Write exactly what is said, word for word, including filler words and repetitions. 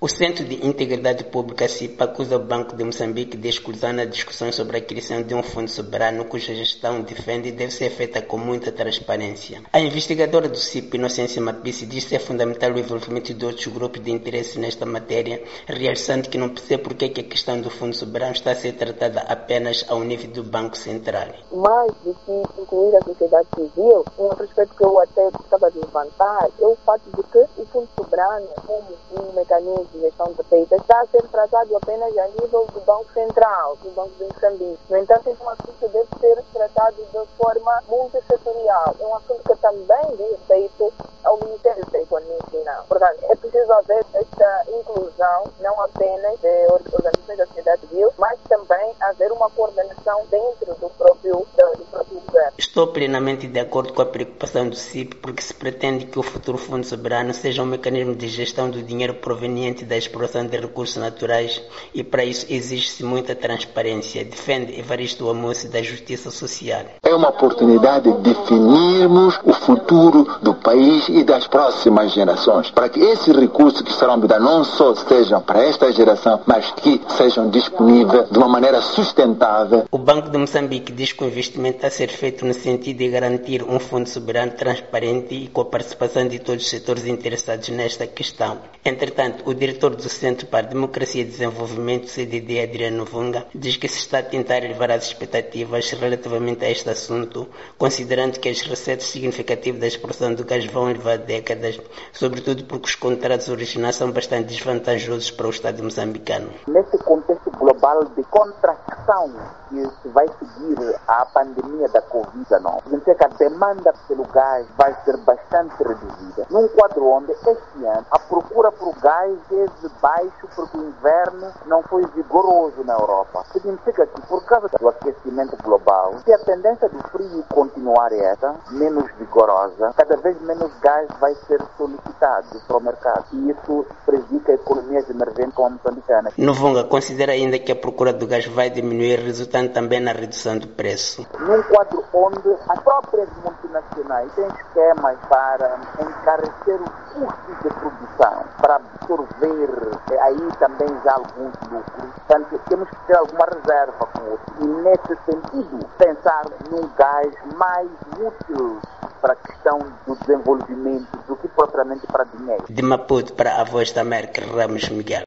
O Centro de Integridade Pública, C I P, acusa o Banco de Moçambique de exclusão na discussão sobre a criação de um fundo soberano cuja gestão defende deve ser feita com muita transparência. A investigadora do C I P, Inocência Mapisse, diz ser fundamental o envolvimento de outros grupos de interesse nesta matéria, realçando que não percebe por que a questão do fundo soberano está a ser tratada apenas ao nível do Banco Central. Mais do que incluir a sociedade civil, um outro aspecto que eu até gostava de levantar é o fato de que o fundo soberano, como um mecanismo de gestão de feitas, está a ser tratado apenas a nível do Banco Central, do Banco de Moçambique. No entanto, é um assunto que deve ser tratado de forma multissetorial. É um assunto que também diz respeito ao Ministério da Economia e Finanças. Portanto, é preciso haver esta inclusão, não apenas de organizações da sociedade civil, mas também haver uma coordenação dentro do próprio, do próprio governo. Estou plenamente de acordo com a preocupação do C I P, porque se pretende que o futuro Fundo Soberano seja um mecanismo de gestão do dinheiro proveniente da exploração de recursos naturais e para isso exige-se muita transparência, defende Evaristo Amoce da Justiça Social. É uma oportunidade de definirmos o futuro do país e das próximas gerações, para que esses recursos que serão dados não só sejam para esta geração, mas que sejam disponíveis de uma maneira sustentável. O Banco de Moçambique diz que o investimento está a ser feito no sentido de garantir um fundo soberano transparente e com a participação de todos os setores interessados nesta questão. Entretanto, o diretor do Centro para a Democracia e Desenvolvimento, C D D, Adriano Vunga, diz que se está a tentar elevar as expectativas relativamente a este assunto, considerando que as receitas significativas da exploração do gás vão levar décadas, sobretudo porque os contratos originais são bastante desvantajosos para o Estado moçambicano. Nesse contexto global de contração que se vai seguir à pandemia da covid dezenove, significa que a demanda pelo gás vai ser bastante reduzida. Num quadro onde este ano a procura por gás é baixo porque o inverno não foi vigoroso na Europa. Significa que por causa do aquecimento global, se a tendência do frio continuar essa, menos vigorosa, cada vez menos gás vai ser solicitado para o mercado. E isso prejudica economias emergentes como a moçambicana. Novunga considera ainda que a procura do gás vai diminuir, resultando também na redução do preço. Num quadro onde as próprias multinacionais têm esquemas para encarecer os custos de produção, para absorver aí também já alguns lucros. Portanto, temos que ter alguma reserva com isso. E nesse sentido, pensar num gás mais útil para a questão do desenvolvimento do que propriamente para dinheiro. De Maputo para a Voz da América, Ramos Miguel.